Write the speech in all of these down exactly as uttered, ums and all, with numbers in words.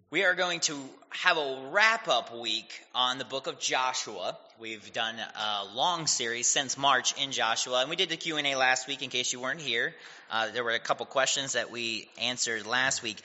We are going to have a wrap-up week on the book of Joshua. We've done a long series since March in Joshua, and we did the Q and A last week in case you weren't here. Uh, there were a couple questions that we answered last week.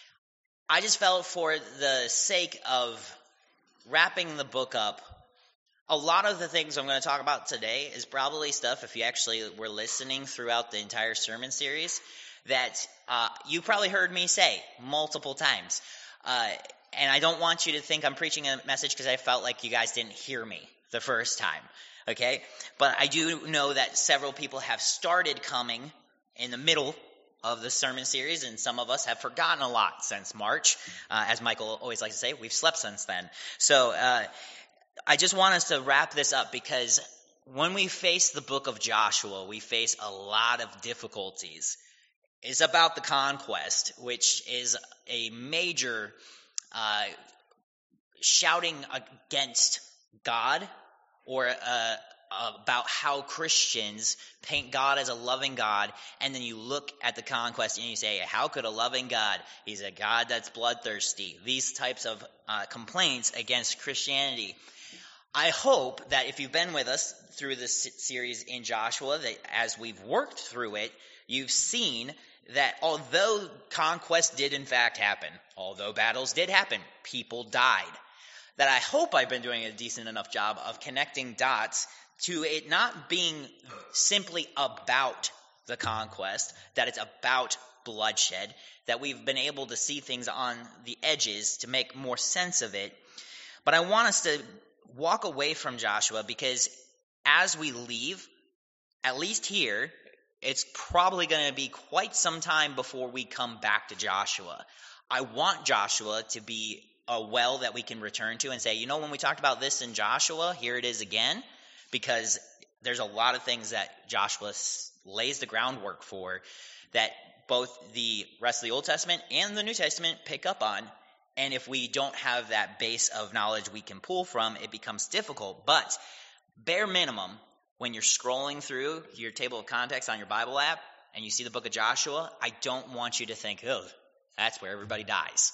I just felt for the sake of wrapping the book up, a lot of the things I'm going to talk about today is probably stuff, if you actually were listening throughout the entire sermon series, that uh, you probably heard me say multiple times. Uh, and I don't want you to think I'm preaching a message because I felt like you guys didn't hear me the first time, okay? But I do know that several people have started coming in the middle of the sermon series, and some of us have forgotten a lot since March. Uh, as Michael always likes to say, we've slept since then. So uh, I just want us to wrap this up because when we face the book of Joshua, we face a lot of difficulties. It's about the conquest, which is a major uh, shouting against God or uh, about how Christians paint God as a loving God, and then you look at the conquest and you say, how could a loving God, he's a God that's bloodthirsty, these types of uh, complaints against Christianity. I hope that if you've been with us through this series in Joshua, that as we've worked through it, you've seen that although conquest did in fact happen, although battles did happen, people died, that I hope I've been doing a decent enough job of connecting dots to it not being simply about the conquest, that it's about bloodshed, that we've been able to see things on the edges to make more sense of it. But I want us to walk away from Joshua because as we leave, at least here, it's probably going to be quite some time before we come back to Joshua. I want Joshua to be a well that we can return to and say, you know, when we talked about this in Joshua, here it is again, because there's a lot of things that Joshua lays the groundwork for that both the rest of the Old Testament and the New Testament pick up on. And if we don't have that base of knowledge we can pull from, it becomes difficult. But bare minimum, when you're scrolling through your table of contents on your Bible app and you see the book of Joshua, I don't want you to think, oh, that's where everybody dies.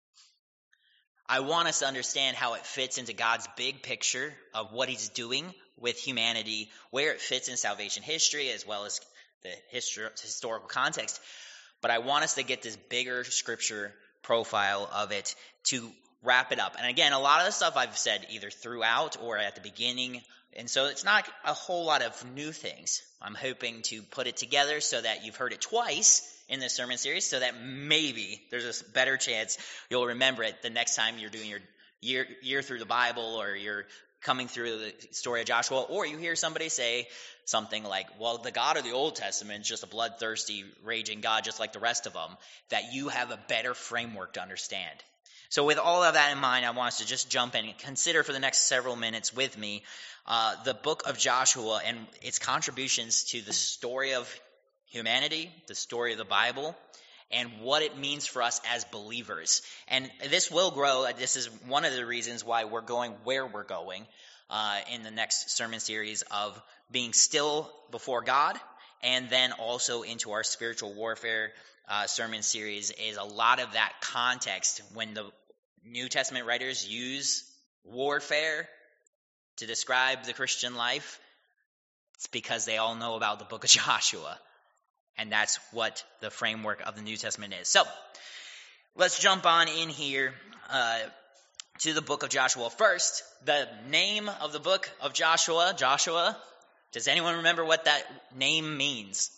I want us to understand how it fits into God's big picture of what he's doing with humanity, where it fits in salvation history as well as the histor- historical context. But I want us to get this bigger scripture profile of it to wrap it up. And again, a lot of the stuff I've said either throughout or at the beginning, and so it's not a whole lot of new things. I'm hoping to put it together so that you've heard it twice in this sermon series so that maybe there's a better chance you'll remember it the next time you're doing your year, year through the Bible or you're coming through the story of Joshua, or you hear somebody say something like, well, the God of the Old Testament is just a bloodthirsty, raging God just like the rest of them, that you have a better framework to understand. So with all of that in mind, I want us to just jump in and consider for the next several minutes with me uh, the book of Joshua and its contributions to the story of humanity, the story of the Bible, and what it means for us as believers. And this will grow. This is one of the reasons why we're going where we're going uh, in the next sermon series of being still before God, and then also into our spiritual warfare uh, sermon series is a lot of that context when the New Testament writers use warfare to describe the Christian life. It's because they all know about the book of Joshua. And that's what the framework of the New Testament is. So, let's jump on in here uh, to the book of Joshua. First, the name of the book of Joshua, Joshua. Does anyone remember what that name means?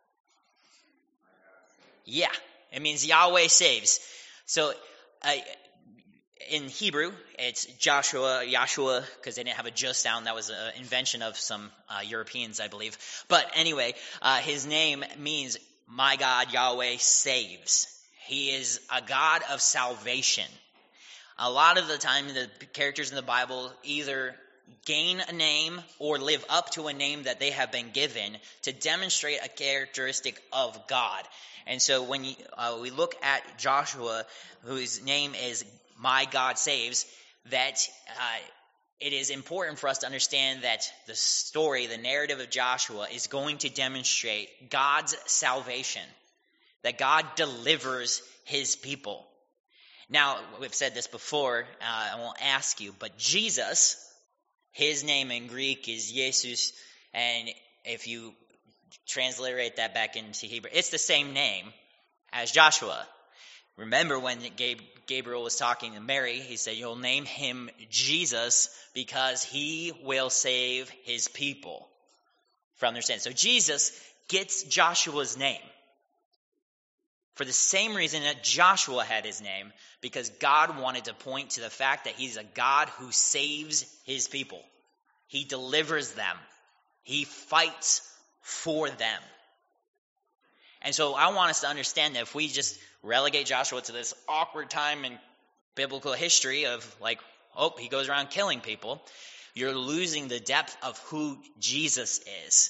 Yeah, it means Yahweh saves. So, uh, in Hebrew, it's Joshua, Yahshua, because they didn't have a J sound. That was an invention of some uh, Europeans, I believe. But anyway, uh, his name means, my God, Yahweh saves. He is a God of salvation. A lot of the time, the characters in the Bible either gain a name or live up to a name that they have been given to demonstrate a characteristic of God. And so when you, uh, we look at Joshua, whose name is My God Saves, that uh, it is important for us to understand that the story, the narrative of Joshua is going to demonstrate God's salvation, that God delivers his people. Now, we've said this before, uh, I won't ask you, but Jesus, his name in Greek is Jesus, and if you transliterate that back into Hebrew, it's the same name as Joshua. Remember when Gabriel was talking to Mary, he said, you'll name him Jesus because he will save his people from their sins. So Jesus gets Joshua's name for the same reason that Joshua had his name, because God wanted to point to the fact that he's a God who saves his people. He delivers them. He fights for them. And so I want us to understand that if we just relegate Joshua to this awkward time in biblical history of like, oh, he goes around killing people, you're losing the depth of who Jesus is.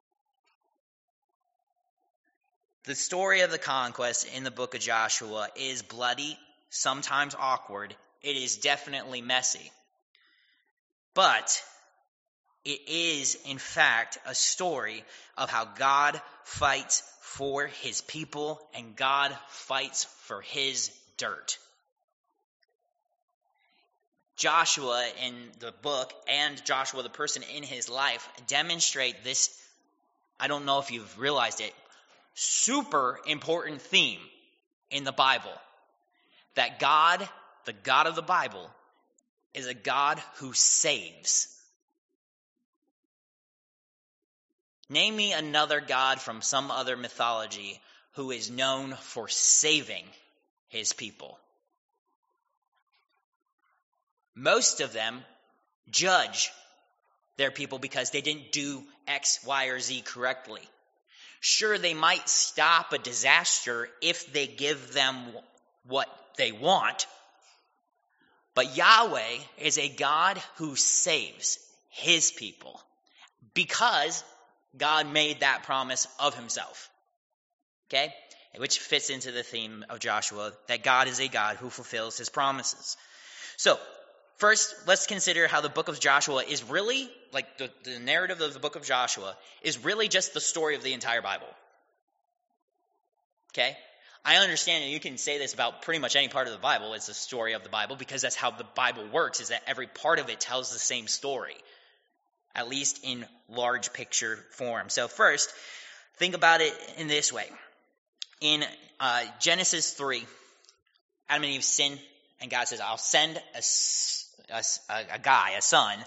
The story of the conquest in the book of Joshua is bloody, sometimes awkward. It is definitely messy. But it is, in fact, a story of how God fights for his people and God fights for his dirt. Joshua in the book and Joshua, the person in his life, demonstrate this, I don't know if you've realized it, super important theme in the Bible. That God, the God of the Bible, is a God who saves. Name me another God from some other mythology who is known for saving his people. Most of them judge their people because they didn't do X, Y, or Z correctly. Sure, they might stop a disaster if they give them what they want, but Yahweh is a God who saves his people because God made that promise of himself. Okay? Which fits into the theme of Joshua, that God is a God who fulfills his promises. So, first, let's consider how the book of Joshua is really, like the, the narrative of the book of Joshua, is really just the story of the entire Bible. Okay? I understand that you can say this about pretty much any part of the Bible. It's the story of the Bible because that's how the Bible works, is that every part of it tells the same story, at least in large picture form. So first, think about it in this way. In uh, Genesis three, Adam and Eve sin, and God says, I'll send a A, a guy, a son,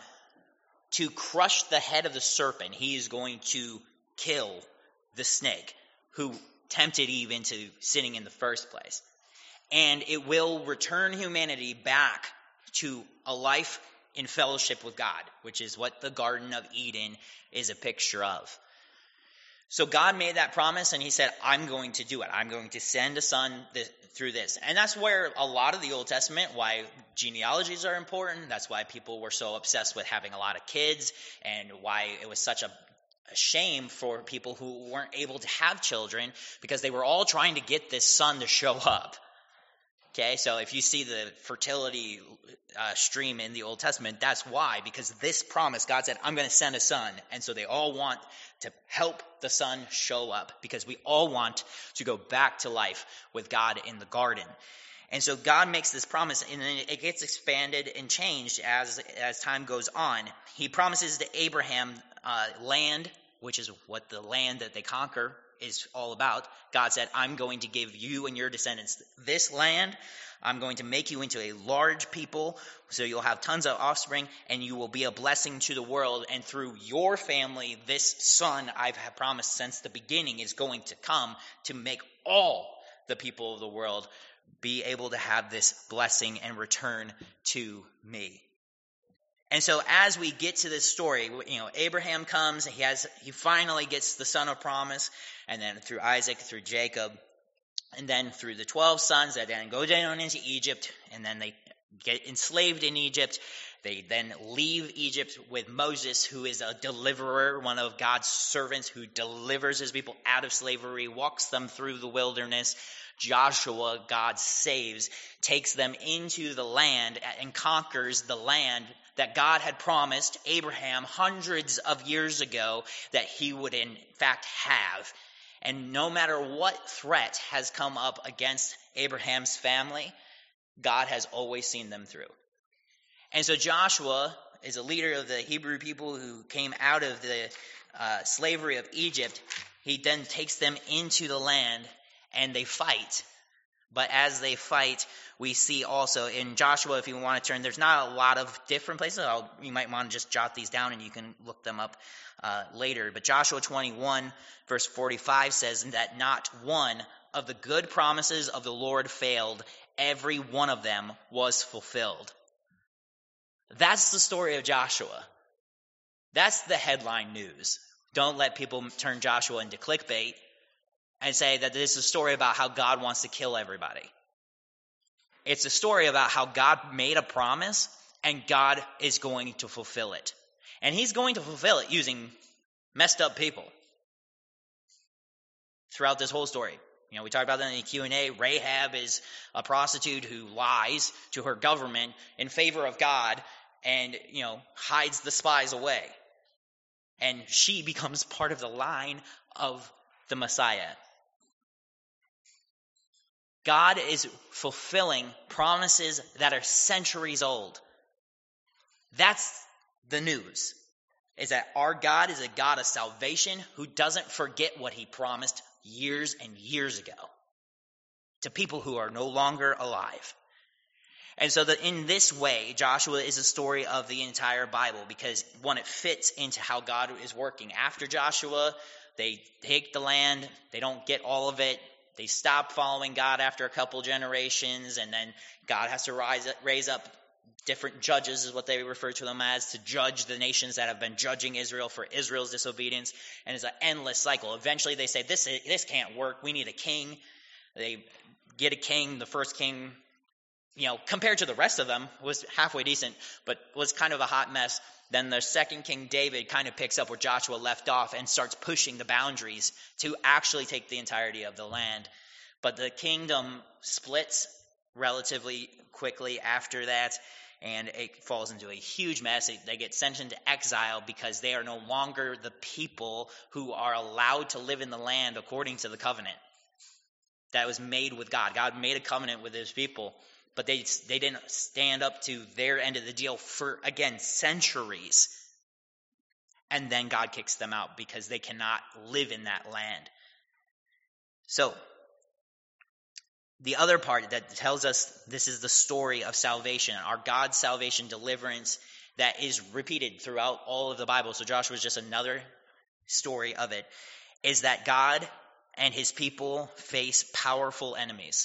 to crush the head of the serpent. He is going to kill the snake who tempted Eve into sinning in the first place. And it will return humanity back to a life in fellowship with God, which is what the Garden of Eden is a picture of. So God made that promise, and he said, I'm going to do it. I'm going to send a son th- through this. And that's where a lot of the Old Testament, why genealogies are important. That's why people were so obsessed with having a lot of kids, and why it was such a, a shame for people who weren't able to have children, because they were all trying to get this son to show up. Okay, so if you see the fertility uh, stream in the Old Testament, that's why, because this promise, God said, I'm going to send a son. And so they all want to help the son show up, because we all want to go back to life with God in the garden. And so God makes this promise, and then it gets expanded and changed as, as time goes on. He promises to Abraham uh, land, which is what the land that they conquer is all about. God said, I'm going to give you and your descendants this land. I'm going to make you into a large people, so you'll have tons of offspring, and you will be a blessing to the world. And through your family, this son I've promised since the beginning is going to come to make all the people of the world be able to have this blessing and return to me. And so as we get to this story, you know, Abraham comes, he has, he finally gets the son of promise, and then through Isaac, through Jacob, and then through the twelve sons that then go down into Egypt, and then they get enslaved in Egypt. They then leave Egypt with Moses, who is a deliverer, one of God's servants who delivers his people out of slavery, walks them through the wilderness. Joshua, God saves, takes them into the land and conquers the land that God had promised Abraham hundreds of years ago that he would in fact have. And no matter what threat has come up against Abraham's family, God has always seen them through. And so Joshua is a leader of the Hebrew people who came out of the uh, slavery of Egypt. He then takes them into the land, and they fight. But as they fight, we see also in Joshua, if you want to turn, there's not a lot of different places. I'll, you might want to just jot these down, and you can look them up uh, later. But Joshua twenty-one, verse forty-five says that not one of the good promises of the Lord failed. Every one of them was fulfilled. That's the story of Joshua. That's the headline news. Don't let people turn Joshua into clickbait and say that this is a story about how God wants to kill everybody. It's a story about how God made a promise and God is going to fulfill it. And he's going to fulfill it using messed up people throughout this whole story. You know, we talked about that in the Q and A. Rahab is a prostitute who lies to her government in favor of God and, you know, hides the spies away. And she becomes part of the line of the Messiah. God is fulfilling promises that are centuries old. That's the news, is that our God is a God of salvation who doesn't forget what he promised years and years ago to people who are no longer alive. And so that in this way, Joshua is a story of the entire Bible because, one, it fits into how God is working. After Joshua, they take the land, they don't get all of it. They stop following God after a couple generations, and then God has to rise, raise up different judges, is what they refer to them as, to judge the nations that have been judging Israel for Israel's disobedience. And it's an endless cycle. Eventually they say, this, this can't work. We need a king. They get a king. The first king, you know, compared to the rest of them, was halfway decent, but was kind of a hot mess. Then the second king, David, kind of picks up where Joshua left off and starts pushing the boundaries to actually take the entirety of the land. But the kingdom splits relatively quickly after that, and it falls into a huge mess. They get sent into exile because they are no longer the people who are allowed to live in the land according to the covenant that was made with God. God made a covenant with his people. But they they didn't stand up to their end of the deal for, again, centuries. And then God kicks them out because they cannot live in that land. So, the other part that tells us this is the story of salvation, our God's salvation deliverance that is repeated throughout all of the Bible. So Joshua is just another story of it, is that God and his people face powerful enemies.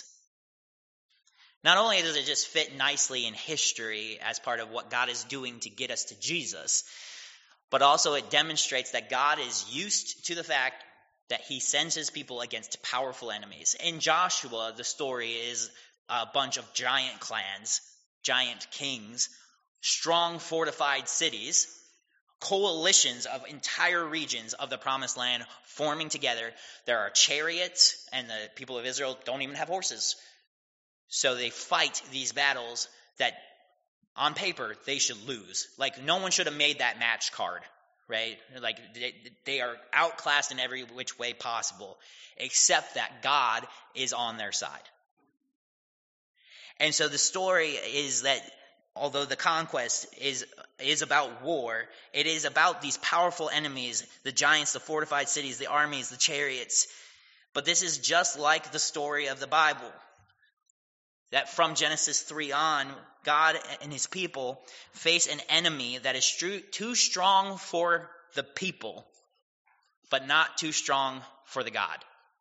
Not only does it just fit nicely in history as part of what God is doing to get us to Jesus, but also it demonstrates that God is used to the fact that he sends his people against powerful enemies. In Joshua, the story is a bunch of giant clans, giant kings, strong fortified cities, coalitions of entire regions of the Promised Land forming together. There are chariots, and the people of Israel don't even have horses. So they fight these battles that, on paper, they should lose. Like, no one should have made that match card, right? Like, they, they are outclassed in every which way possible, except that God is on their side. And so the story is that, although the conquest is is about war, it is about these powerful enemies, the giants, the fortified cities, the armies, the chariots. But this is just like the story of the Bible. That from Genesis three on, God and his people face an enemy that is too strong for the people, but not too strong for the God.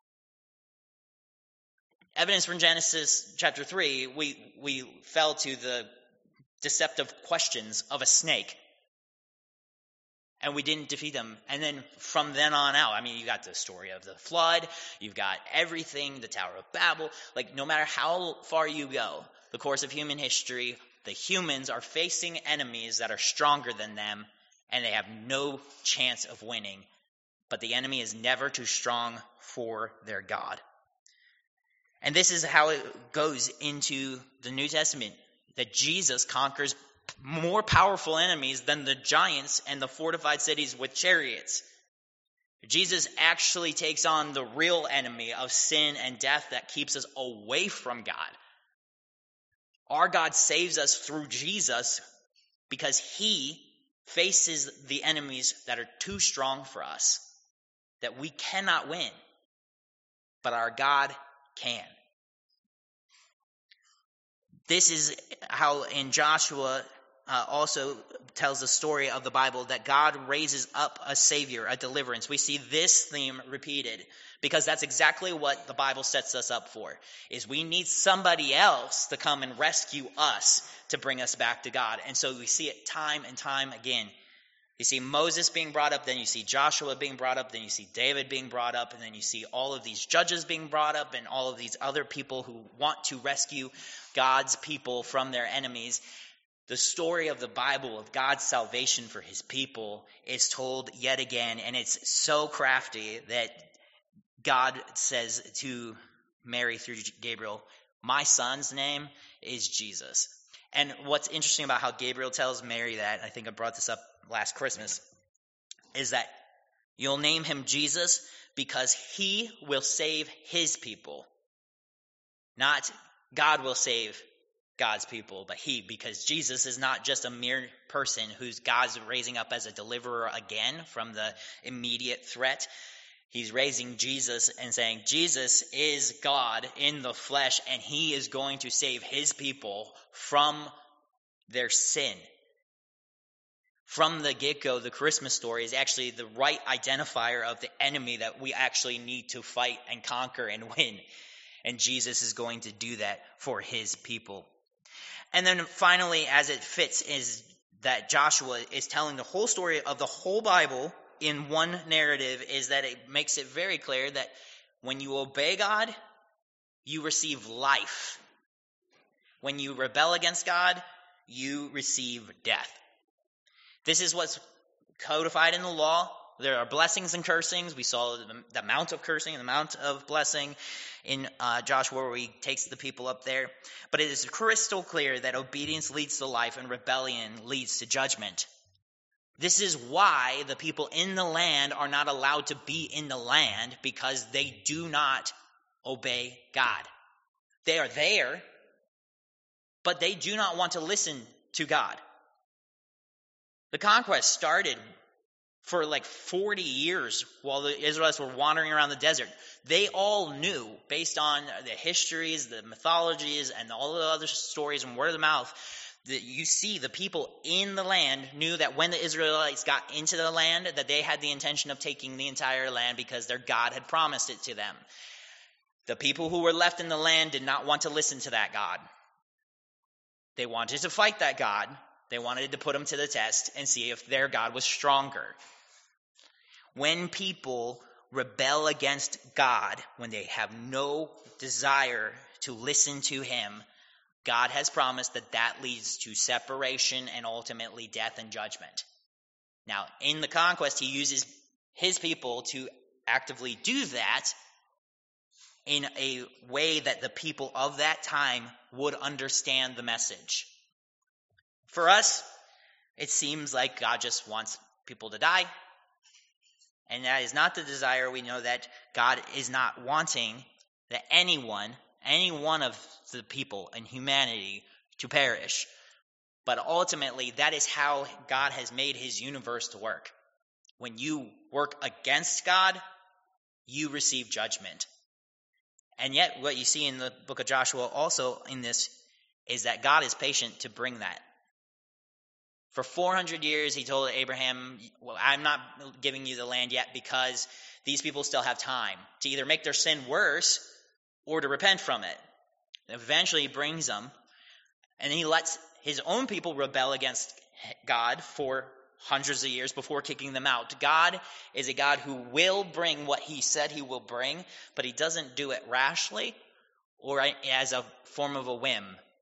Evidence from Genesis chapter three, we, we fell to the deceptive questions of a snake. And we didn't defeat them. And then from then on out, I mean, you got the story of the flood, you've got everything, the Tower of Babel. Like, no matter how far you go, the course of human history, the humans are facing enemies that are stronger than them, and they have no chance of winning. But the enemy is never too strong for their God. And this is how it goes into the New Testament, that Jesus conquers more powerful enemies than the giants and the fortified cities with chariots. Jesus actually takes on the real enemy of sin and death that keeps us away from God. Our God saves us through Jesus because he faces the enemies that are too strong for us, that we cannot win, but our God can. This is how in Joshua uh, also tells the story of the Bible that God raises up a savior, a deliverance. We see this theme repeated because that's exactly what the Bible sets us up for, is we need somebody else to come and rescue us to bring us back to God. And so we see it time and time again. You see Moses being brought up, then you see Joshua being brought up, then you see David being brought up, and then you see all of these judges being brought up and all of these other people who want to rescue God's people from their enemies. The story of the Bible of God's salvation for his people is told yet again, and it's so crafty that God says to Mary through Gabriel, my son's name is Jesus. And what's interesting about how Gabriel tells Mary that, I think I brought this up last Christmas, is that you'll name him Jesus because he will save his people. Not God will save God's people, but he, because Jesus is not just a mere person who's God's raising up as a deliverer again from the immediate threat. He's raising Jesus and saying, Jesus is God in the flesh, and he is going to save his people from their sin. From the get-go, the Christmas story is actually the right identifier of the enemy that we actually need to fight and conquer and win. And Jesus is going to do that for his people. And then finally, as it fits, is that Joshua is telling the whole story of the whole Bible in one narrative, is that it makes it very clear that when you obey God, you receive life. When you rebel against God, you receive death. This is what's codified in the law. There are blessings and cursings. We saw the, the amount of cursing and the amount of blessing in uh, Joshua, where he takes the people up there. But it is crystal clear that obedience leads to life and rebellion leads to judgment. This is why the people in the land are not allowed to be in the land, because they do not obey God. They are there, but they do not want to listen to God. The conquest started for like forty years while the Israelites were wandering around the desert. They all knew, based on the histories, the mythologies, and all the other stories and word of the mouth, that you see the people in the land knew that when the Israelites got into the land, that they had the intention of taking the entire land because their God had promised it to them. The people who were left in the land did not want to listen to that God. They wanted to fight that God. They wanted to put him to the test and see if their God was stronger. When people rebel against God, when they have no desire to listen to him, God has promised that that leads to separation and ultimately death and judgment. Now, in the conquest, he uses his people to actively do that in a way that the people of that time would understand the message. For us, it seems like God just wants people to die. And that is not the desire. We know that God is not wanting that anyone, any one of the people in humanity to perish. But ultimately, that is how God has made his universe to work. When you work against God, you receive judgment. And yet, what you see in the book of Joshua also in this is that God is patient to bring that. For four hundred years, he told Abraham, well, I'm not giving you the land yet because these people still have time to either make their sin worse or to repent from it. And eventually, he brings them, and he lets his own people rebel against God for hundreds of years before kicking them out. God is a God who will bring what he said he will bring, but he doesn't do it rashly or as a form of a whim.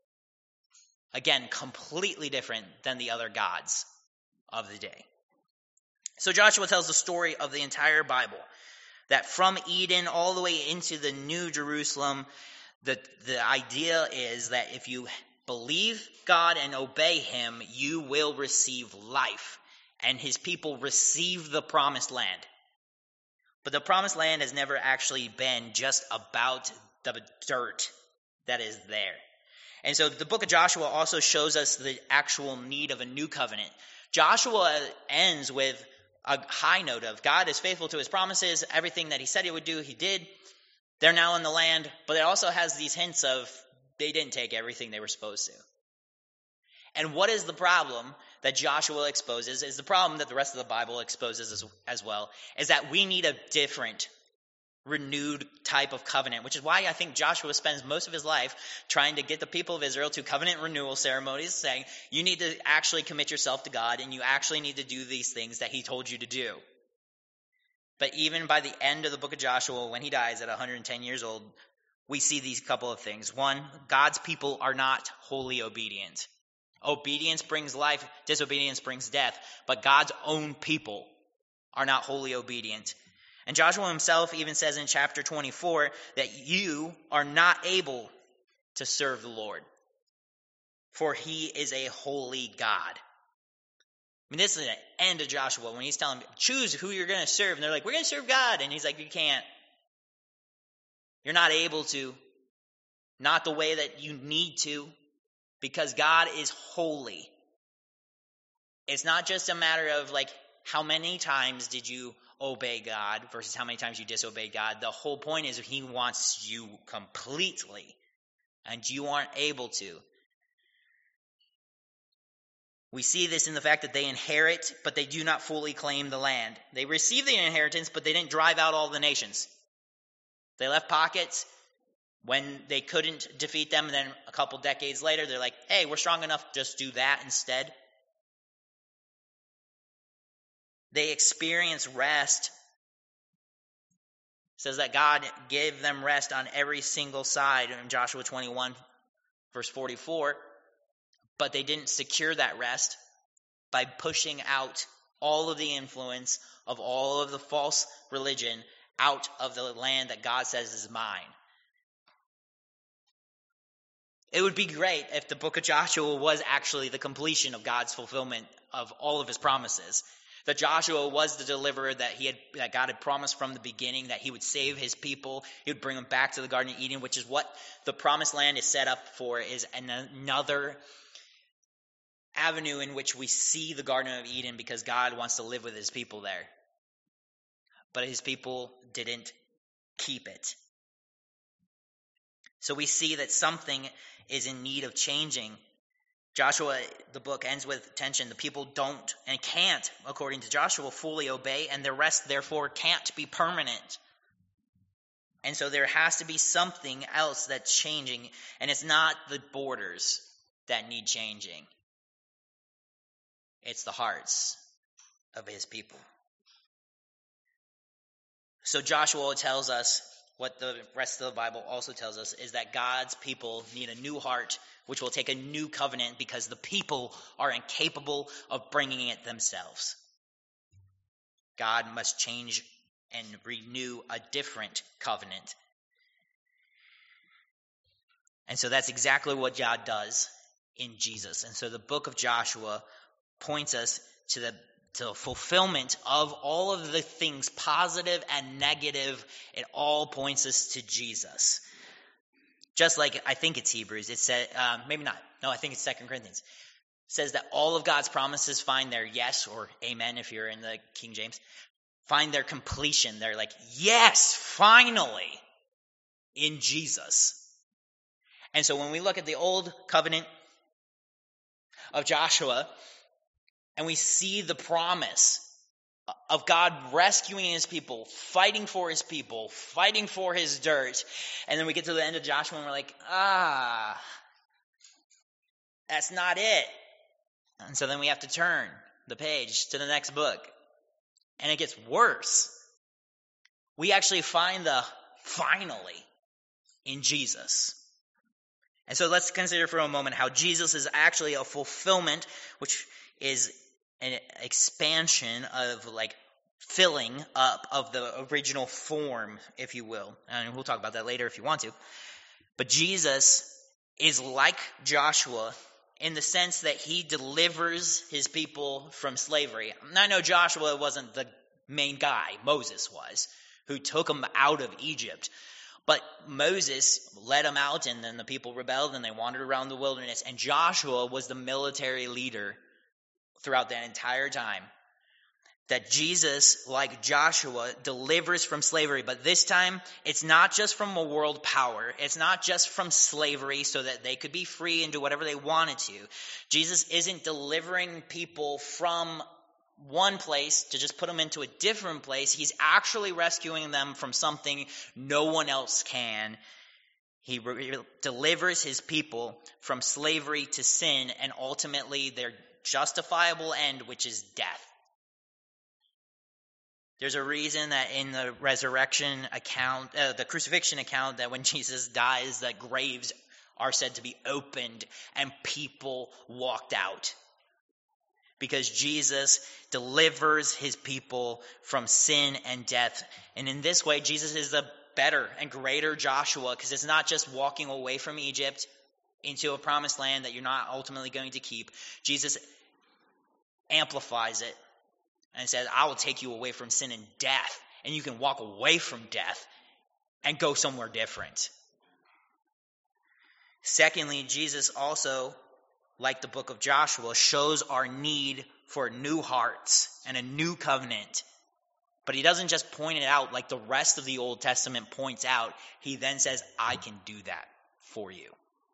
Again, completely different than the other gods of the day. So Joshua tells the story of the entire Bible, that from Eden all the way into the New Jerusalem, the, the idea is that if you believe God and obey him, you will receive life. And his people receive the promised land. But the promised land has never actually been just about the dirt that is there. And so the book of Joshua also shows us the actual need of a new covenant. Joshua ends with a high note of God is faithful to his promises. Everything that he said he would do, he did. They're now in the land, but it also has these hints of they didn't take everything they were supposed to. And what is the problem that Joshua exposes is the problem that the rest of the Bible exposes as, as well, is that we need a different, renewed type of covenant, which is why I think Joshua spends most of his life trying to get the people of Israel to covenant renewal ceremonies, saying you need to actually commit yourself to God and you actually need to do these things that he told you to do. But even by the end of the book of Joshua, when he dies at one hundred ten years old, we see these couple of things. One, God's people are not wholly obedient. Obedience brings life, disobedience brings death, but God's own people are not wholly obedient. And Joshua himself even says in chapter twenty-four that you are not able to serve the Lord, for he is a holy God. I mean, this is the end of Joshua when he's telling them, choose who you're going to serve. And they're like, we're going to serve God. And he's like, you can't. You're not able to. Not the way that you need to, because God is holy. It's not just a matter of like, how many times did you obey God versus how many times you disobeyed God. The whole point is he wants you completely, and you aren't able to. We see this in the fact that they inherit, but they do not fully claim the land. They receive the inheritance, but they didn't drive out all the nations. They left pockets when they couldn't defeat them, and then a couple decades later, they're like, hey, we're strong enough, just do that instead. They experience rest. It says that God gave them rest on every single side in Joshua twenty-one, verse forty-four. But they didn't secure that rest by pushing out all of the influence of all of the false religion out of the land that God says is mine. It would be great if the book of Joshua was actually the completion of God's fulfillment of all of his promises. That Joshua was the deliverer that he had, that God had promised from the beginning, that he would save his people, he would bring them back to the Garden of Eden, which is what the promised land is set up for, is an, another avenue in which we see the Garden of Eden because God wants to live with his people there. But his people didn't keep it. So we see that something is in need of changing. Joshua, the book ends with tension. The people don't and can't, according to Joshua, fully obey, and their rest, therefore, can't be permanent. And so there has to be something else that's changing, and it's not the borders that need changing. It's the hearts of his people. So Joshua tells us what the rest of the Bible also tells us, is that God's people need a new heart, which will take a new covenant because the people are incapable of bringing it themselves. God must change and renew a different covenant. And so that's exactly what God does in Jesus. And so the book of Joshua points us to the to the fulfillment of all of the things positive and negative. It all points us to Jesus. Just like I think it's Hebrews, it said, um, maybe not. No, I think it's Second Corinthians. It says that all of God's promises find their yes or amen if you're in the King James. Find their completion. They're like, yes, finally, in Jesus. And so when we look at the old covenant of Joshua, and we see the promise of God rescuing his people, fighting for his people, fighting for his dirt. And then we get to the end of Joshua and we're like, ah, that's not it. And so then we have to turn the page to the next book. And it gets worse. We actually find the finally in Jesus. And so let's consider for a moment how Jesus is actually a fulfillment, which is an expansion of like filling up of the original form, if you will. And we'll talk about that later if you want to. But Jesus is like Joshua in the sense that he delivers his people from slavery. And I know Joshua wasn't the main guy, Moses was, who took them out of Egypt. But Moses led them out, and then the people rebelled, and they wandered around the wilderness. And Joshua was the military leader throughout that entire time. That Jesus, like Joshua, delivers from slavery. But this time, it's not just from a world power. It's not just from slavery so that they could be free and do whatever they wanted to. Jesus isn't delivering people from one place to just put them into a different place. He's actually rescuing them from something no one else can. He re- delivers his people from slavery to sin and ultimately their justifiable end, which is death. There's a reason that in the resurrection account, uh, the crucifixion account, that when Jesus dies, that graves are said to be opened and people walked out. Because Jesus delivers his people from sin and death. And in this way, Jesus is the better and greater Joshua, because it's not just walking away from Egypt into a promised land that you're not ultimately going to keep. Jesus amplifies it and says, I will take you away from sin and death, and you can walk away from death and go somewhere different. Secondly, Jesus also, like the book of Joshua, shows our need for new hearts and a new covenant. But he doesn't just point it out like the rest of the Old Testament points out. He then says, I can do that for you.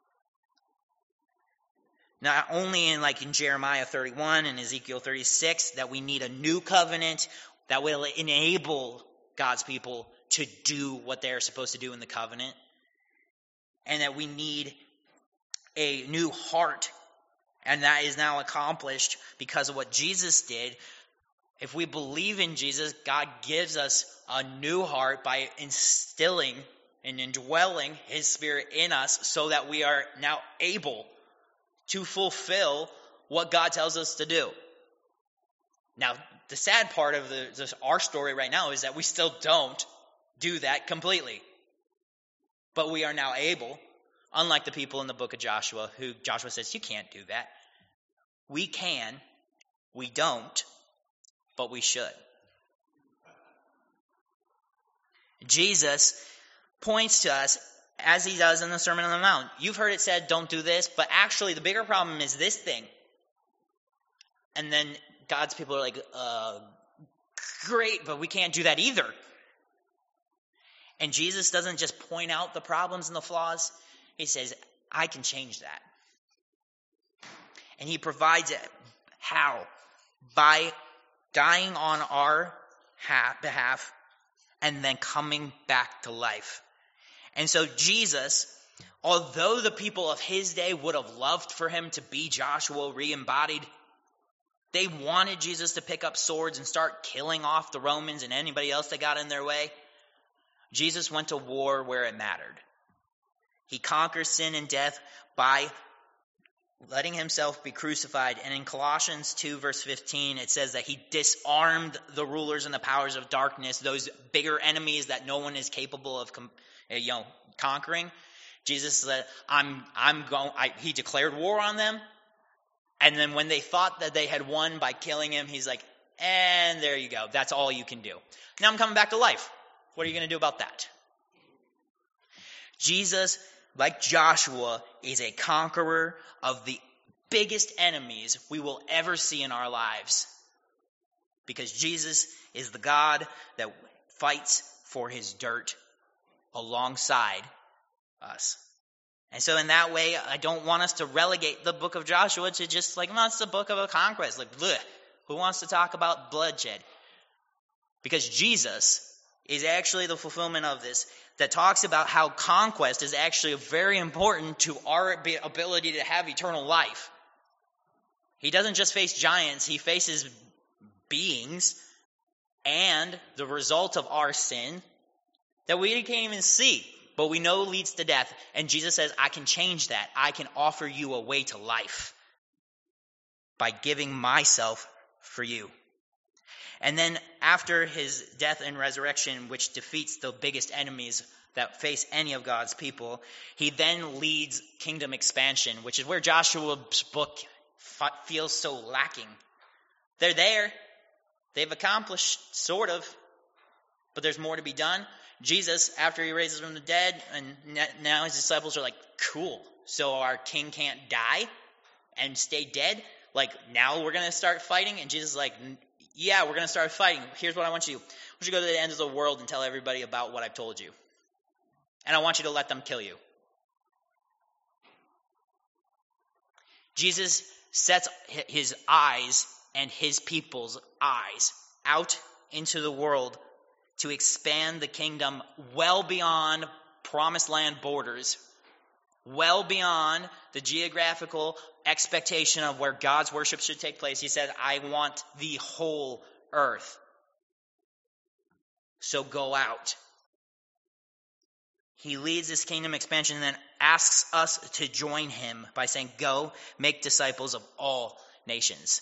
Not only in like in Jeremiah thirty-one and Ezekiel thirty-six that we need a new covenant that will enable God's people to do what they're supposed to do in the covenant, and that we need a new heart, and that is now accomplished because of what Jesus did. If we believe in Jesus, God gives us a new heart by instilling and indwelling his Spirit in us so that we are now able to fulfill what God tells us to do. Now, the sad part of the, this, our story right now is that we still don't do that completely. But we are now able, unlike the people in the book of Joshua, who Joshua says, you can't do that. We can, we don't, but we should. Jesus points to us as he does in the Sermon on the Mount. You've heard it said, don't do this, but actually the bigger problem is this thing. And then God's people are like, uh, great, but we can't do that either. And Jesus doesn't just point out the problems and the flaws. He says, I can change that. And he provides it. How? By dying on our behalf and then coming back to life. And so Jesus, although the people of his day would have loved for him to be Joshua re-embodied, they wanted Jesus to pick up swords and start killing off the Romans and anybody else that got in their way. Jesus went to war where it mattered. He conquers sin and death by letting himself be crucified. And in Colossians two, verse fifteen, it says that he disarmed the rulers and the powers of darkness, those bigger enemies that no one is capable of you know, conquering. Jesus said, I'm, I'm going, I, he declared war on them. And then when they thought that they had won by killing him, he's like, and there you go. That's all you can do. Now I'm coming back to life. What are you going to do about that? Jesus, like Joshua, is a conqueror of the biggest enemies we will ever see in our lives. Because Jesus is the God that fights for his dirt alongside us. And so in that way, I don't want us to relegate the book of Joshua to just like, well, it's the book of a conquest. Like, bleh, who wants to talk about bloodshed? Because Jesus is actually the fulfillment of this, that talks about how conquest is actually very important to our ability to have eternal life. He doesn't just face giants, he faces beings and the result of our sin that we can't even see, but we know leads to death. And Jesus says, I can change that. I can offer you a way to life by giving myself for you. And then after his death and resurrection, which defeats the biggest enemies that face any of God's people, he then leads kingdom expansion, which is where Joshua's book feels so lacking. They're there. They've accomplished, sort of, but there's more to be done. Jesus, after he raises from the dead, and now his disciples are like, cool, so our king can't die and stay dead? Like, now we're going to start fighting? And Jesus is like, yeah, we're going to start fighting. Here's what I want you to do. I want you to go to the ends of the world and tell everybody about what I've told you. And I want you to let them kill you. Jesus sets his eyes and his people's eyes out into the world to expand the kingdom well beyond promised land borders, well beyond the geographical expectation of where God's worship should take place. He said, I want the whole earth. So go out. He leads this kingdom expansion and then asks us to join him by saying, go make disciples of all nations.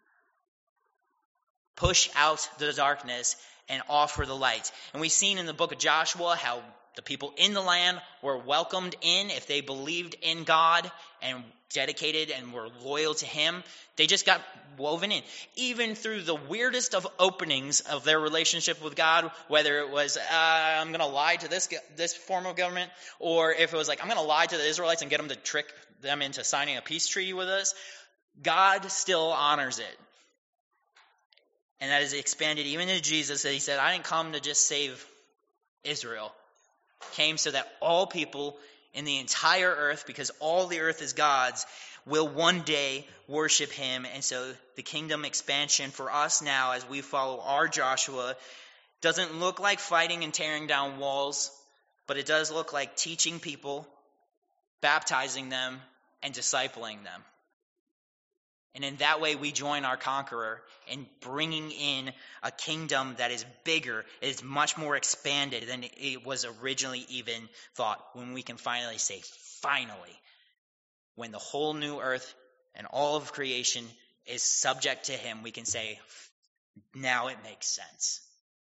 Push out the darkness and offer the light. And we've seen in the book of Joshua how the people in the land were welcomed in if they believed in God and dedicated and were loyal to him. They just got woven in. Even through the weirdest of openings of their relationship with God, whether it was, uh, I'm going to lie to this this form of government, or if it was like, I'm going to lie to the Israelites and get them to trick them into signing a peace treaty with us, God still honors it. And that is expanded even to Jesus, that he said, I didn't come to just save Israel. Came so that all people in the entire earth, because all the earth is God's, will one day worship him. And so the kingdom expansion for us now, as we follow our Joshua, doesn't look like fighting and tearing down walls, but it does look like teaching people, baptizing them, and discipling them. And in that way, we join our conqueror in bringing in a kingdom that is bigger, is much more expanded than it was originally even thought. When we can finally say, finally, when the whole new earth and all of creation is subject to him, we can say, now it makes sense.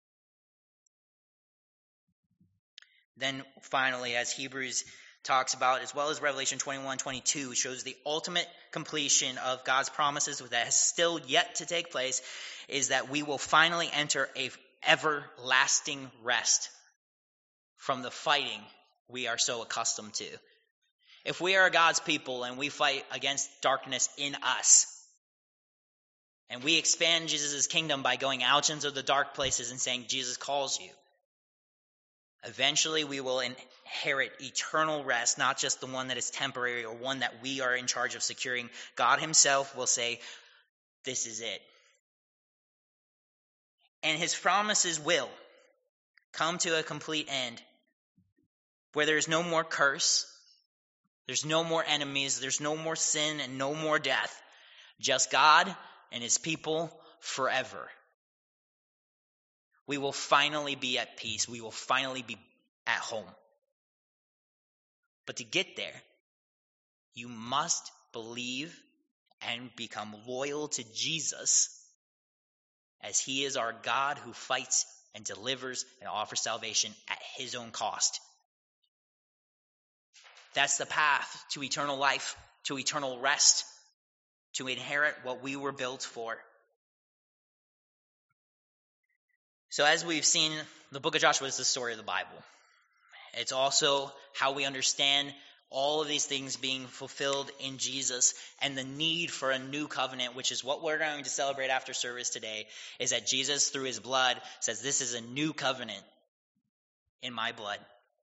Then finally, as Hebrews talks about, as well as Revelation twenty-one, twenty-two, shows the ultimate completion of God's promises that has still yet to take place, is that we will finally enter a everlasting rest from the fighting we are so accustomed to. If we are God's people and we fight against darkness in us, and we expand Jesus' kingdom by going out into the dark places and saying, Jesus calls you, eventually we will inherit eternal rest, not just the one that is temporary or one that we are in charge of securing. God himself will say, this is it. And his promises will come to a complete end where there is no more curse, there's no more enemies, there's no more sin and no more death. Just God and his people forever. We will finally be at peace. We will finally be at home. But to get there, you must believe and become loyal to Jesus, as he is our God who fights and delivers and offers salvation at his own cost. That's the path to eternal life, to eternal rest, to inherit what we were built for. So as we've seen, the book of Joshua is the story of the Bible. It's also how we understand all of these things being fulfilled in Jesus, and the need for a new covenant, which is what we're going to celebrate after service today, is that Jesus, through his blood, says this is a new covenant in my blood.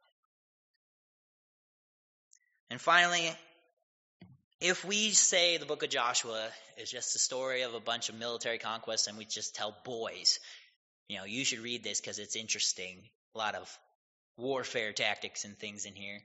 And finally, if we say the book of Joshua is just a story of a bunch of military conquests and we just tell boys, you know, you should read this because it's interesting, a lot of warfare tactics and things in here,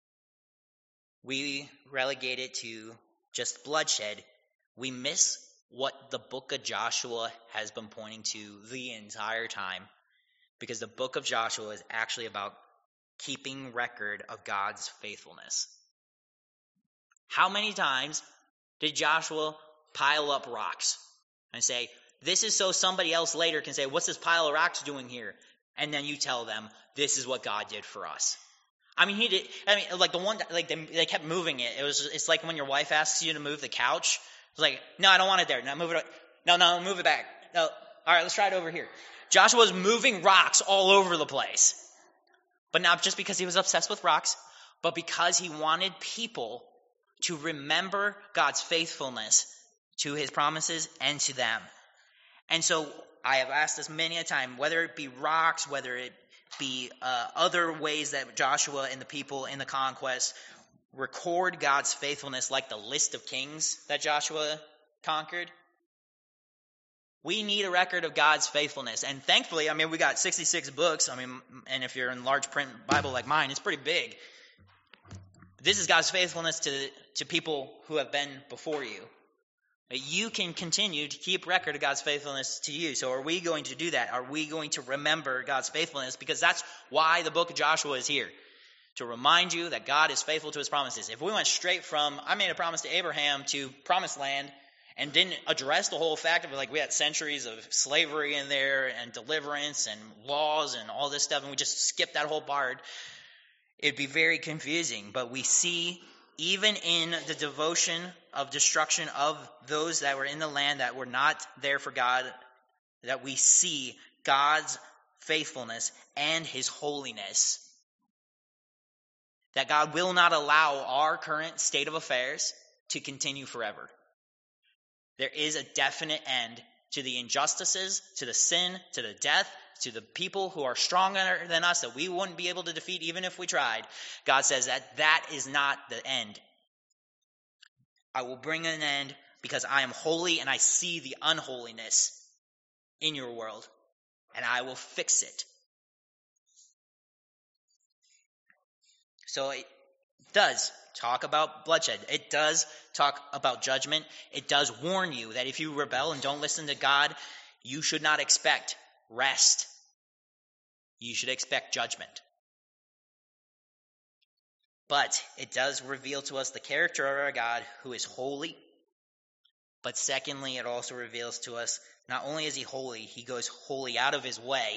we relegate it to just bloodshed, we miss what the book of Joshua has been pointing to the entire time. Because the book of Joshua is actually about keeping record of God's faithfulness. How many times did Joshua pile up rocks and say, this is so somebody else later can say, what's this pile of rocks doing here? And then you tell them, this is what God did for us. I mean, he did. I mean, like the one, like they, they kept moving it. It was, it's like when your wife asks you to move the couch. It's like, no, I don't want it there. No, move it. No, no, move it back. No, all right, let's try it over here. Joshua was moving rocks all over the place. But not just because he was obsessed with rocks, but because he wanted people to remember God's faithfulness to his promises and to them. And so I have asked this many a time, whether it be rocks, whether it be uh, other ways that Joshua and the people in the conquest record God's faithfulness, like the list of kings that Joshua conquered. We need a record of God's faithfulness. And thankfully, I mean, we got sixty-six books. I mean, and if you're in large print Bible like mine, it's pretty big. This is God's faithfulness to, to people who have been before you. You can continue to keep record of God's faithfulness to you. So are we going to do that? Are we going to remember God's faithfulness? Because that's why the book of Joshua is here. To remind you that God is faithful to his promises. If we went straight from, I made a promise to Abraham, to promised land, and didn't address the whole fact of, like, we had centuries of slavery in there and deliverance and laws and all this stuff, and we just skipped that whole part, it'd be very confusing. But we see, even in the devotion of destruction of those that were in the land that were not there for God, that we see God's faithfulness and his holiness. That God will not allow our current state of affairs to continue forever. There is a definite end to the injustices, to the sin, to the death, to the people who are stronger than us that we wouldn't be able to defeat even if we tried. God says that that is not the end. I will bring an end because I am holy and I see the unholiness in your world, and I will fix it. So it does talk about bloodshed. It does talk about judgment. It does warn you that if you rebel and don't listen to God, you should not expect rest. You should expect judgment. But it does reveal to us the character of our God, who is holy. But secondly, it also reveals to us, not only is he holy, he goes wholly out of his way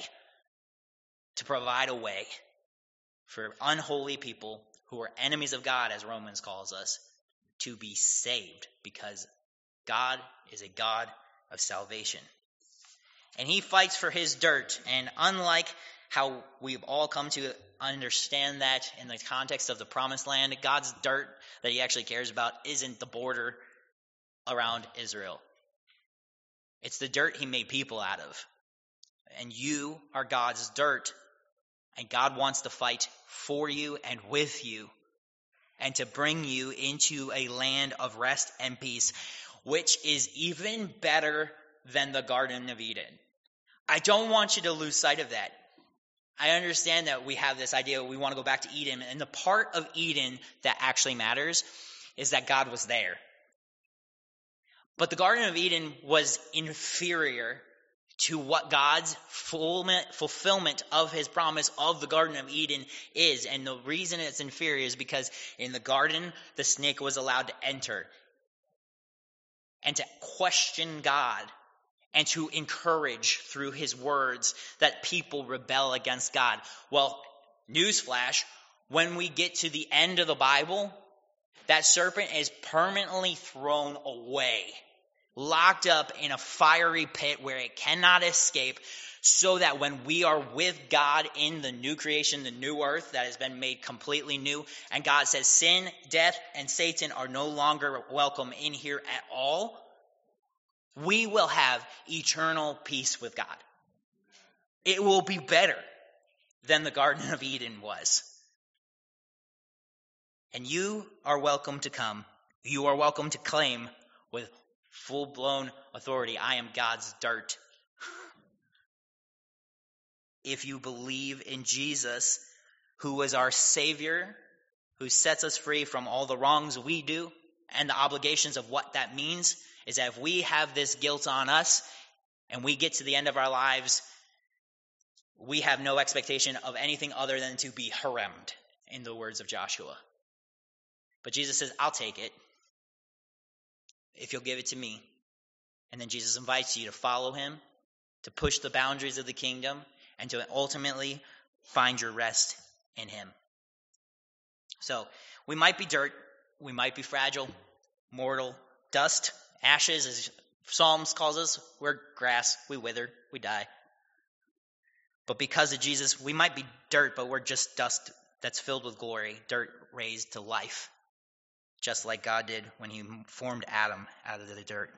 to provide a way for unholy people who are enemies of God, as Romans calls us, to be saved, because God is a God of salvation. And he fights for his dirt, and unlike how we've all come to understand that in the context of the promised land, God's dirt that he actually cares about isn't the border around Israel. It's the dirt he made people out of. And you are God's dirt. And God wants to fight for you and with you, and to bring you into a land of rest and peace, which is even better than the Garden of Eden. I don't want you to lose sight of that. I understand that we have this idea we want to go back to Eden, and the part of Eden that actually matters is that God was there. But the Garden of Eden was inferior to what God's fulfillment of his promise of the Garden of Eden is. And the reason it's inferior is because in the garden, the snake was allowed to enter and to question God and to encourage through his words that people rebel against God. Well, newsflash, when we get to the end of the Bible, that serpent is permanently thrown away, locked up in a fiery pit where it cannot escape, so that when we are with God in the new creation, the new earth that has been made completely new, and God says sin, death, and Satan are no longer welcome in here at all, we will have eternal peace with God. It will be better than the Garden of Eden was. And you are welcome to come. You are welcome to claim with full-blown authority, I am God's dirt. If you believe in Jesus, who is our Savior, who sets us free from all the wrongs we do, and the obligations of what that means, is that if we have this guilt on us, and we get to the end of our lives, we have no expectation of anything other than to be haremmed, in the words of Joshua. But Jesus says, I'll take it, if you'll give it to me. And then Jesus invites you to follow him, to push the boundaries of the kingdom, and to ultimately find your rest in him. So, we might be dirt, we might be fragile, mortal, dust, ashes, as Psalms calls us. We're grass, we wither, we die. But because of Jesus, we might be dirt, but we're just dust that's filled with glory, dirt raised to life, just like God did when he formed Adam out of the dirt.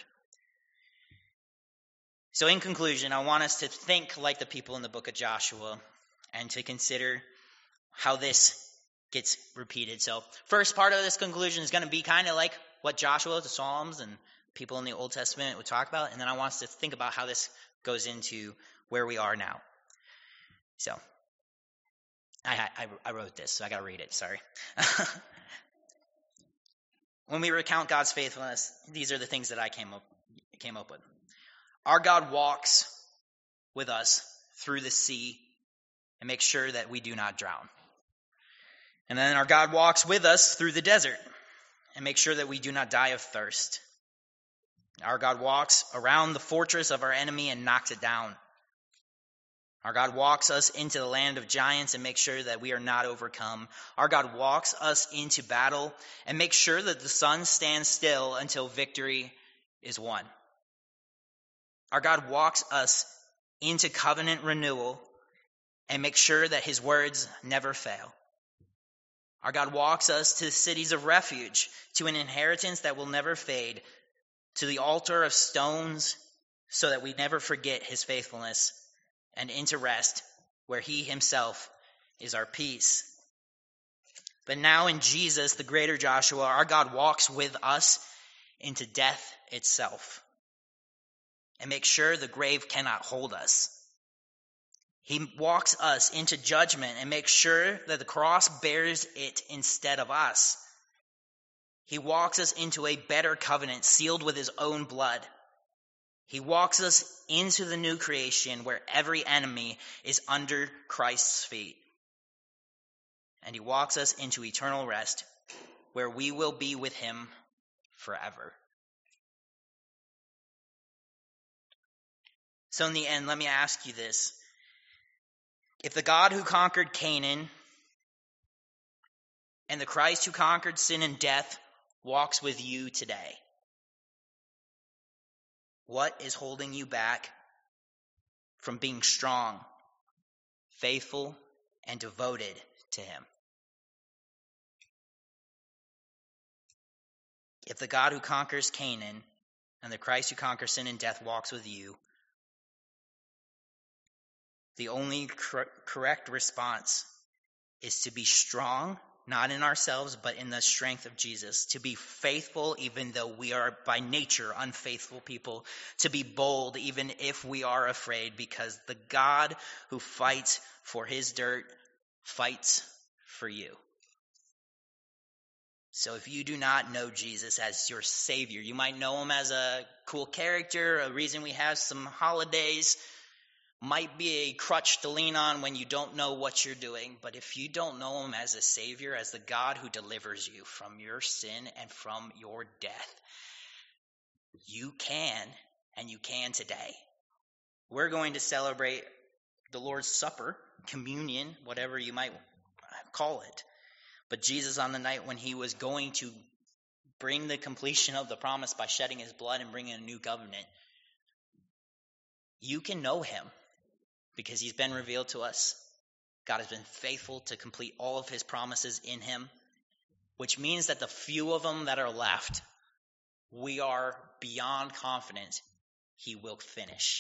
So in conclusion, I want us to think like the people in the book of Joshua and to consider how this gets repeated. So first part of this conclusion is going to be kind of like what Joshua, the Psalms, and people in the Old Testament would talk about. And then I want us to think about how this goes into where we are now. So I, I, I wrote this, so I got to read it. Sorry. When we recount God's faithfulness, these are the things that I came up came up with. Our God walks with us through the sea and makes sure that we do not drown. And then our God walks with us through the desert and makes sure that we do not die of thirst. Our God walks around the fortress of our enemy and knocks it down. Our God walks us into the land of giants and makes sure that we are not overcome. Our God walks us into battle and makes sure that the sun stands still until victory is won. Our God walks us into covenant renewal and makes sure that his words never fail. Our God walks us to the cities of refuge, to an inheritance that will never fade, to the altar of stones so that we never forget his faithfulness, and into rest where he himself is our peace. But now in Jesus, the greater Joshua, our God walks with us into death itself and makes sure the grave cannot hold us. He walks us into judgment and makes sure that the cross bears it instead of us. He walks us into a better covenant sealed with his own blood. He walks us into the new creation where every enemy is under Christ's feet. And he walks us into eternal rest where we will be with him forever. So in the end, let me ask you this. If the God who conquered Canaan and the Christ who conquered sin and death walks with you today, what is holding you back from being strong, faithful, and devoted to him? If the God who conquers Canaan and the Christ who conquers sin and death walks with you, the only cor- correct response is to be strong, not in ourselves, but in the strength of Jesus. To be faithful, even though we are by nature unfaithful people. To be bold, even if we are afraid, because the God who fights for his dirt fights for you. So if you do not know Jesus as your Savior, you might know him as a cool character, a reason we have some holidays, might be a crutch to lean on when you don't know what you're doing. But if you don't know him as a Savior, as the God who delivers you from your sin and from your death, you can, and you can today. We're going to celebrate the Lord's Supper, communion, whatever you might call it. But Jesus, on the night when he was going to bring the completion of the promise by shedding his blood and bringing a new covenant, you can know him. Because he's been revealed to us. God has been faithful to complete all of his promises in him, which means that the few of them that are left, we are beyond confident he will finish.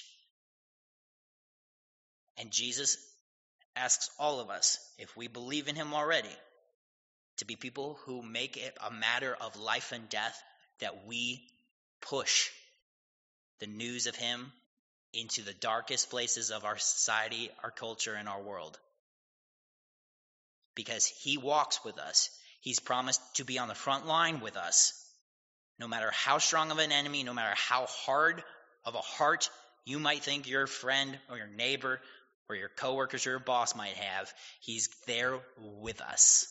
And Jesus asks all of us, if we believe in him already, to be people who make it a matter of life and death, that we push the news of him into the darkest places of our society, our culture, and our world. Because he walks with us. He's promised to be on the front line with us. No matter how strong of an enemy, no matter how hard of a heart you might think your friend or your neighbor or your coworkers or your boss might have, he's there with us.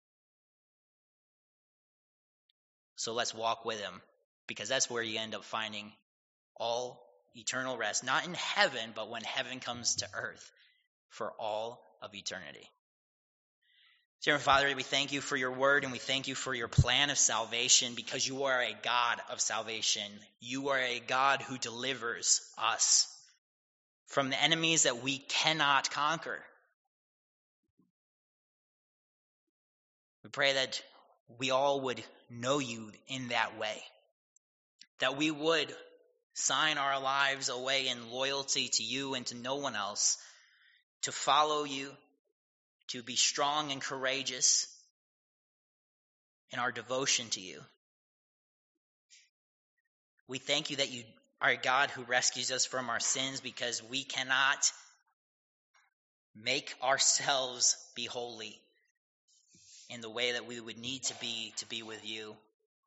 So let's walk with him, because that's where you end up finding all eternal rest, not in heaven, but when heaven comes to earth for all of eternity. Dear Father, we thank you for your word, and we thank you for your plan of salvation, because you are a God of salvation. You are a God who delivers us. from the enemies that we cannot conquer. We pray that we all would know you in that way, that we would sign our lives away in loyalty to you and to no one else, to follow you, to be strong and courageous in our devotion to you. We thank you that you are a God who rescues us from our sins, because we cannot make ourselves be holy in the way that we would need to be to be with you.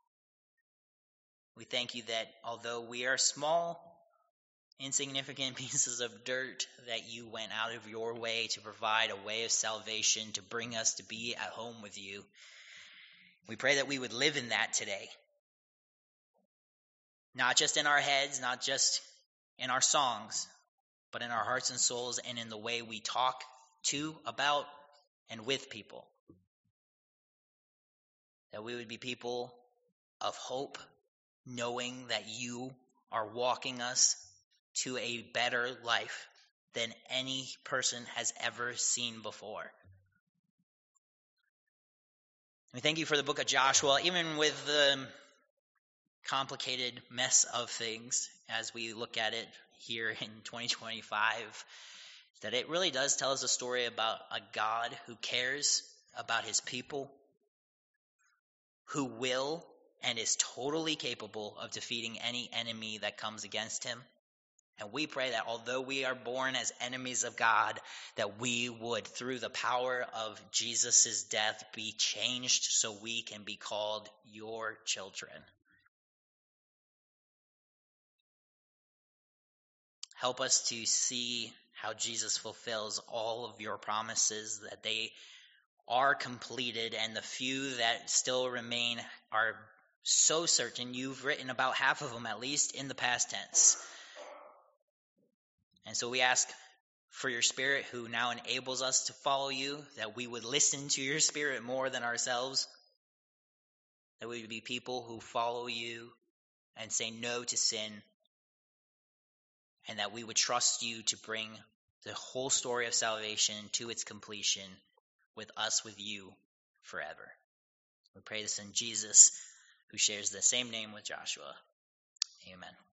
We thank you that although we are small, insignificant pieces of dirt, that you went out of your way to provide a way of salvation, to bring us to be at home with you. We pray that we would live in that today. Not just in our heads, not just in our songs, but in our hearts and souls, and in the way we talk to, about, and with people. That we would be people of hope, knowing that you are walking us to a better life than any person has ever seen before. We thank you for the book of Joshua, even with the complicated mess of things as we look at it here in twenty twenty-five, that it really does tell us a story about a God who cares about his people, who will and is totally capable of defeating any enemy that comes against him. And we pray that although we are born as enemies of God, that we would, through the power of Jesus' death, be changed so we can be called your children. Help us to see how Jesus fulfills all of your promises, that they are completed, and the few that still remain are so certain. You've written about half of them, at least, in the past tense. And so we ask for your Spirit, who now enables us to follow you, that we would listen to your Spirit more than ourselves, that we would be people who follow you and say no to sin, and that we would trust you to bring the whole story of salvation to its completion with us, with you, forever. We pray this in Jesus, who shares the same name with Joshua. Amen.